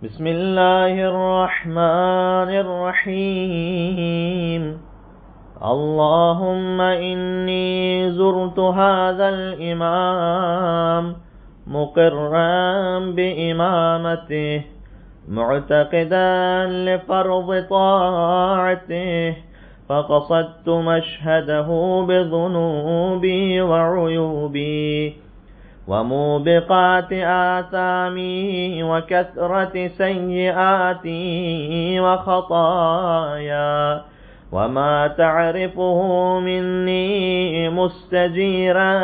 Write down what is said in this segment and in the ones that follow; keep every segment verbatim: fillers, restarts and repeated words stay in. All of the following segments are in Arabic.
بسم الله الرحمن الرحيم. اللهم إني زرت هذا الإمام مقرا بإمامته معتقدا لفرض طاعته، فقصدت مشهده بذنوبي وعيوبي وموبقات آثامي وكثرة سيئاتي وخطايا وما تعرفه مني، مستجيرا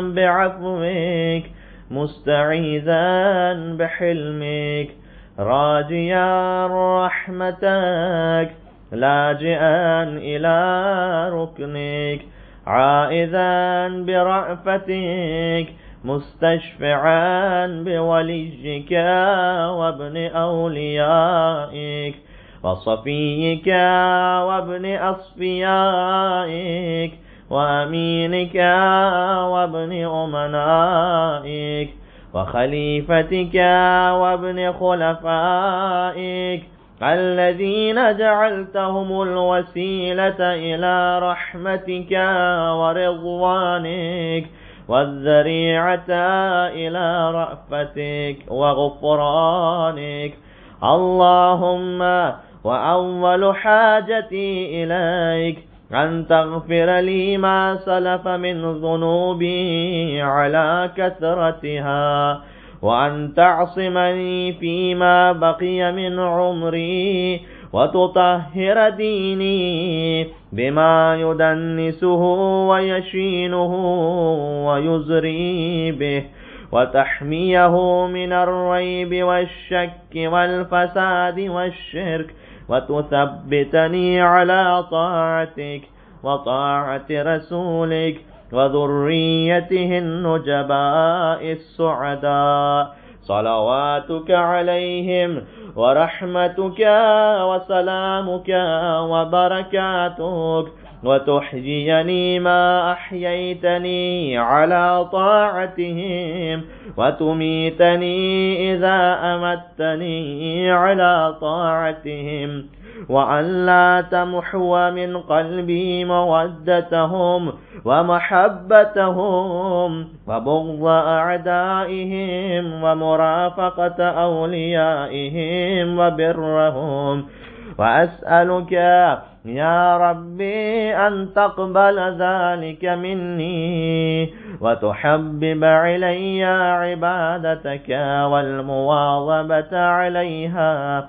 بعفوك مستعيذا بحلمك، راجيا رحمتك لاجئا إلى ركنك، عائذا برأفتك مستشفعا بوليك وابن أوليائك وصفيك وابن أصفيائك وأمينك وابن أمنائك وخليفتك وابن خلفائك الذين جعلتهم الوسيلة إلى رحمتك ورضوانك والذريعة إلى رأفتك وغفرانك. اللهم وأول حاجتي إليك أن تغفر لي ما سلف من ذنوبي على كثرتها، وأن تعصمني فيما بقي من عمري، وتطهر ديني بما يدنسه ويشينه ويزري به، وتحميه من الريب والشك والفساد والشرك، وتثبتني على طاعتك وطاعة رسولك وذريته النجباء السعداء، صلواتك عليهم ورحمتك وسلامك وبركاتك، وتحييني ما أحييتني على طاعتهم، وتميتني إذا أمتني على طاعتهم، وأن لا تمحو من قلبي مودتهم ومحبتهم وبغض أعدائهم ومرافقة أوليائهم وبرهم. وأسألك يا ربي أن تقبل ذلك مني، وتحبب إلي عبادتك والمواظبة عليها،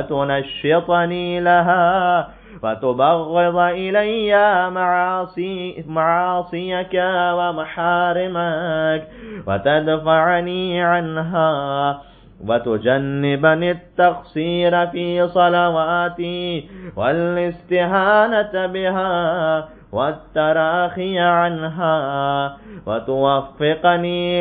وتنشطني لها، وتبغض إلي معاصي معاصيك ومحارمك، وتدفعني عنها، وتجنبني التقصير في صلواتي والاستهانة بها والتراخي عنها، وتوفقني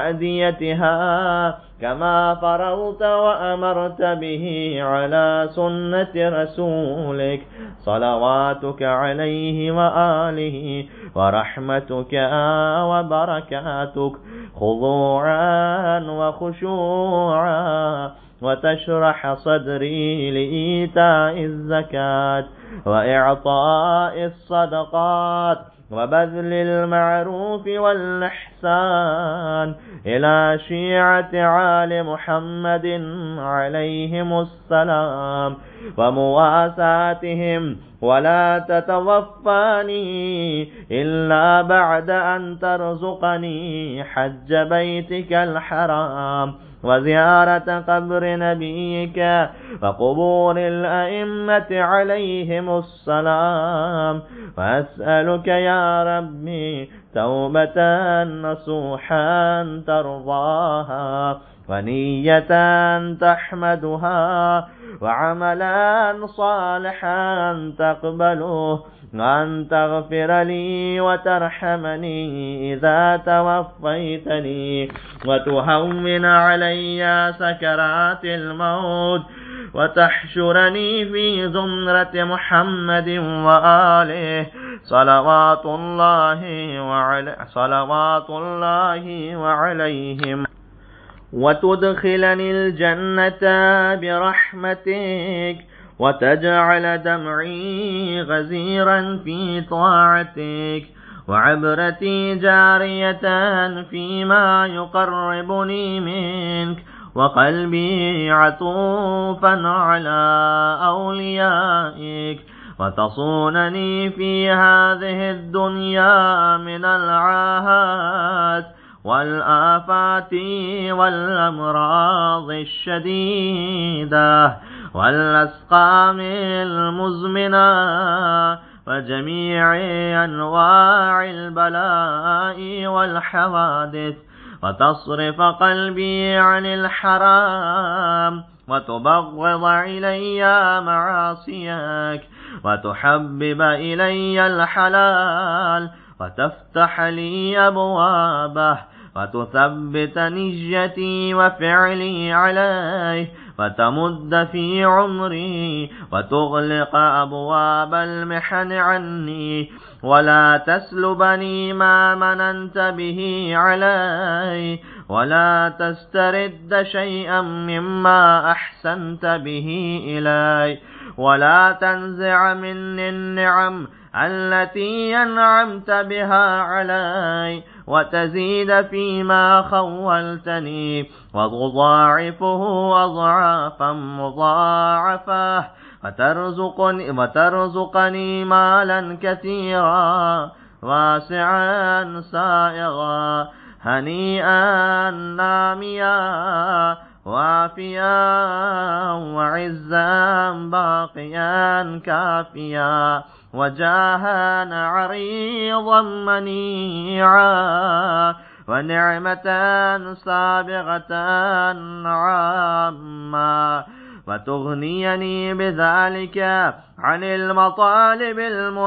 لتأديتها كما فرضت وأمرت به على سنة رسولك، صلواتك عليه وآله ورحمتك وبركاتك، خضوعا وخشوعا، وتشرح صدري لإيتاء الزكاة وإعطاء الصدقات وبذل المعروف والإحسان إلى شيعة آل محمد عليهم السلام ومواساتهم، ولا تتوفاني إلا بعد أن ترزقني حج بيتك الحرام وزيارة قبر نبيك وقبور الأئمة عليهم السلام. وأسألك يا ربي توبة نصوحا ترضاها، ونية تحمدها، وعملا صالحا تقبله، وأن تغفر لي وترحمني إذا توفيتني، وتهون علي سكرات الموت، وتحشرني في زمرة محمد وآله صلوات الله وعلي صلوات الله وعليهم وتدخلني الجنة برحمتك، وتجعل دمعي غزيرا في طاعتك، وعبرتي جارية فيما يقربني منك، وقلبي عطوفا على أوليائك، وتصونني في هذه الدنيا من العاهات والآفات والأمراض الشديدة والأسقام المزمنة وجميع أنواع البلاء والحوادث، وتصرف قلبي عن الحرام، وتبغض إلي معاصيك، وتحبب إلي الحلال، وتفتح لي أبوابه، وتثبت نيتي وفعلي عليه، وتمد في عمري، وتغلق أبواب المحن عني، ولا تسلبني ما مننت به علي، ولا تسترد شيئا مما أحسنت به إلي، ولا تنزع مني النعم التي أنعمت بها علي، وتزيد فيما خولتني، وتضاعفه أضعافا مضاعفة، وترزقني, وترزقني مالا كثيرا واسعا سائغا هنيئا ناميا وافيا وعزا باقيا كافيا، وجاها عريضا منيعا، ونعمة سابغة عامة، وتغنيني بذلك عن المطالب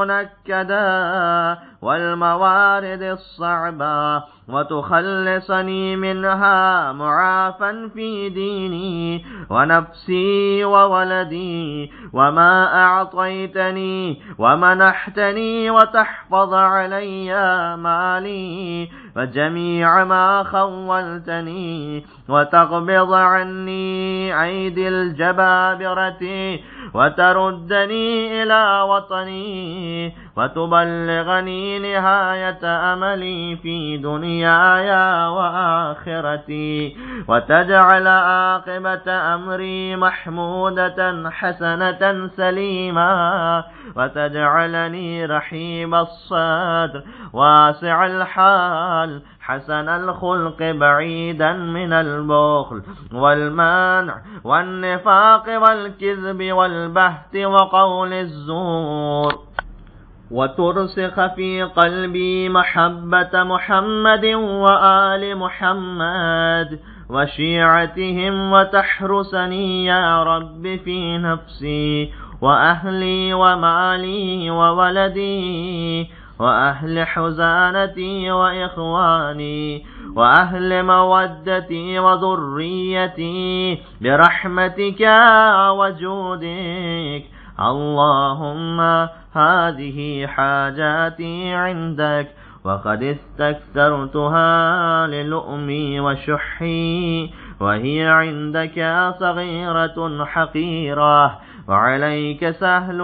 المنكدة والموارد الصعبة، وتخلصني منها معافا في ديني ونفسي وولدي وما أعطيتني ومنحتني، وتحفظ علي مالي وجميع ما خولتني، وتقبض عني أيدي الجبابرة، وتردني إلى وطني، وتبلغني نهاية أملي في دنياي وآخرتي، وتجعل عاقبة أمري محمودة حسنة سليمة، وتجعلني رحيب الصدر واسع الحال حسن الخلق بعيدا من البخل والمانع والنفاق والكذب والبهت وقول الزور، وترسخ في قلبي محبة محمد وآل محمد وشيعتهم، وتحرسني يا رب في نفسي وأهلي ومالي وولدي وأهل حزانتي وإخواني وأهل مودتي وذريتي برحمتك وجودك. اللهم هذه حاجاتي عندك، وقد استكثرتها للؤمي وشحي، وهي عندك صغيرة حقيرة وعليك سهل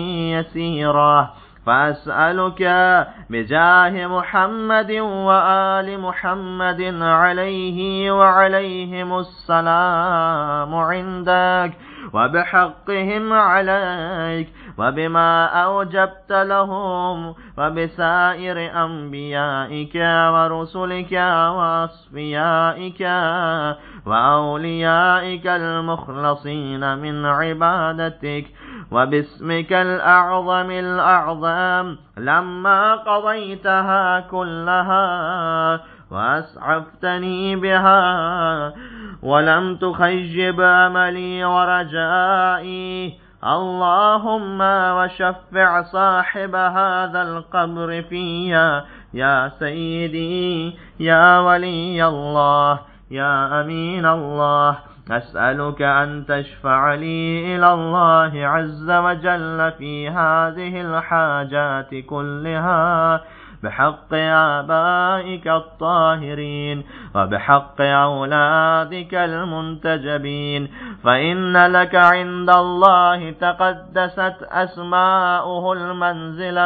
يسيرة، فأسألك بجاه محمد وآل محمد عليه وعليهم السلام عندك، وبحقهم عليك، وبما أوجبت لهم، وبسائر أنبيائك ورسلك وأصفيائك وأوليائك المخلصين من عبادتك، وباسمك الأعظم الأعظم لما قضيتها كلها وأسعفتني بها ولم تخيب أملي ورجائي. اللهم وشفع صاحب هذا القبر فيا يا سيدي يا ولي الله يا أمين الله. أسألك أن تشفع لي إلى الله عز وجل في هذه الحاجات كلها بحق آبائك الطاهرين وبحق أولادك المنتجبين، فإن لك عند الله تقدست أسماؤه المنزلة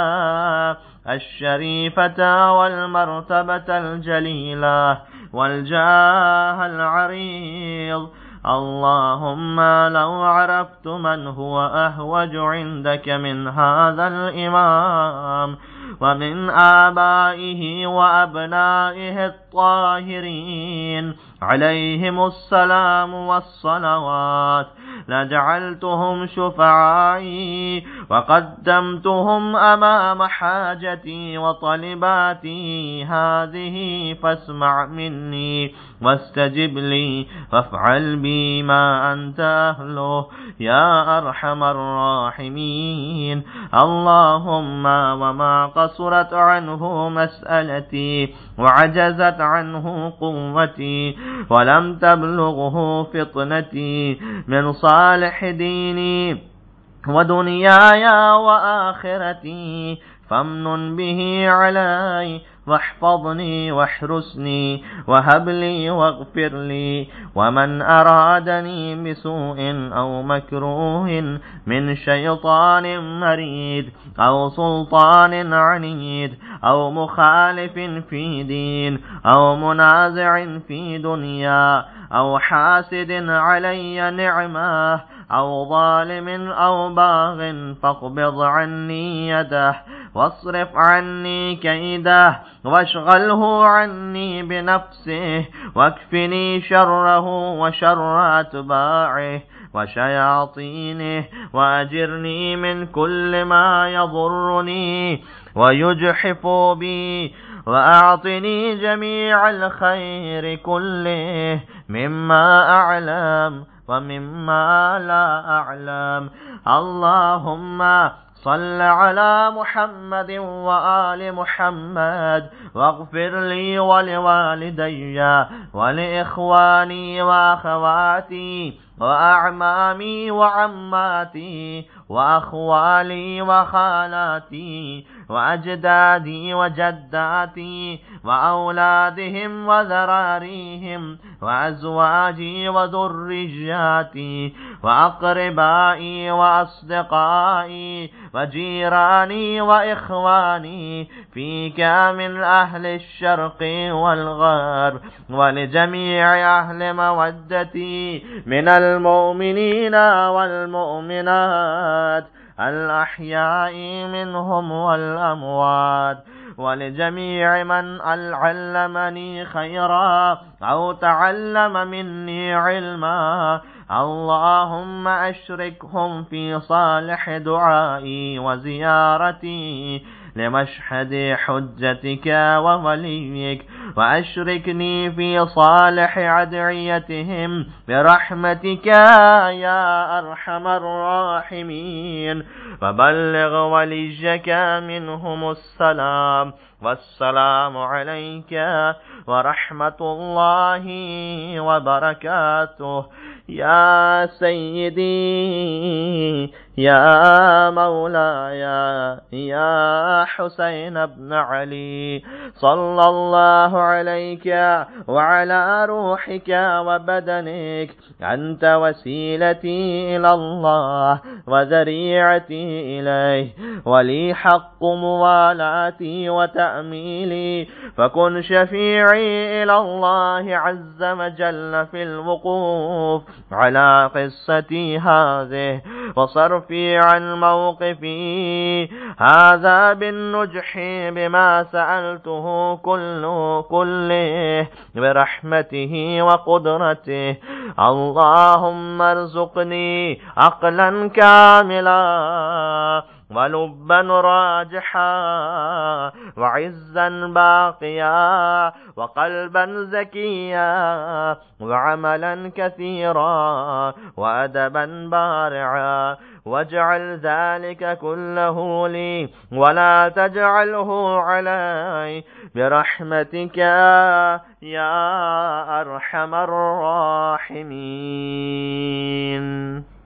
الشريفة والمرتبة الجليلة والجاه العريض. اللهم لو عرفت من هو أهوج عندك من هذا الإمام ومن آبائه وأبنائه الطاهرين عليهم السلام والصلوات لجعلتهم شفعائي وقدمتهم أمام حاجتي وطلباتي هذه، فاسمع مني واستجب لي وافعل بي ما أنت أهله يا أرحم الراحمين. اللهم وما قصرت عنه مسألتي وعجزت عنه قوتي ولم تبلغه فطنتي من صالح ديني ودنياي وآخرتي، فامنن به علي واحفظني واحرسني وهب لي واغفر لي. ومن أرادني بسوء أو مكروه من شيطان مريد أو سلطان عنيد أو مخالف في دين أو منازع في دنيا أو حاسد علي نعمه أو ظالم أو باغ، فاقبض عني يده واصرف عني كيده واشغله عني بنفسه واكفني شره وشر أتباعه وشياطينه، وأجرني من كل ما يضرني ويجحف بي، وأعطني جميع الخير كله مما أعلم ومما لا أعلم. اللهم صل على محمد وآل محمد واغفر لي ولوالدي ولإخواني وأخواتي وأعمامي وعماتي وأخوالي وخالاتي وأجدادي وجداتي وأولادهم وذراريهم وأزواجي وذرياتي وأقربائي وأصدقائي وجيراني وإخواني فيك من أهل الشرق والغرب، ولجميع أهل مودتي من المؤمنين والمؤمنات الأحياء منهم والأموات، ولجميع من علمني خيرا أو تعلم مني علما. اللهم أشركهم في صالح دعائي وزيارتي لمشهد حجتك ووليك، وأشركني في صالح أدعيتهم برحمتك يا أرحم الراحمين. فبلغ وليك منهم السلام، والسلام عليك ورحمة الله وبركاته. يا سيدي يا مولاي يا حسين بن علي، صلى الله عليك وعلى روحك وبدنك، أنت وسيلتي إلى الله وذريعتي إليه، ولي حق موالاتي وتأميلي، فكن شفيعي إلى الله عز وجل في الوقوف على قصتي هذه وصرفي عن موقفي هذا بالنجح بما سألته كله كله برحمته وقدرته. اللهم ارزقني عقلا كاملا ولبا راجحا وعزا باقيا وقلبا زكيا وعملا كثيرا وأدبا بارعا، واجعل ذلك كله لي ولا تجعله علي برحمتك يا أرحم الراحمين.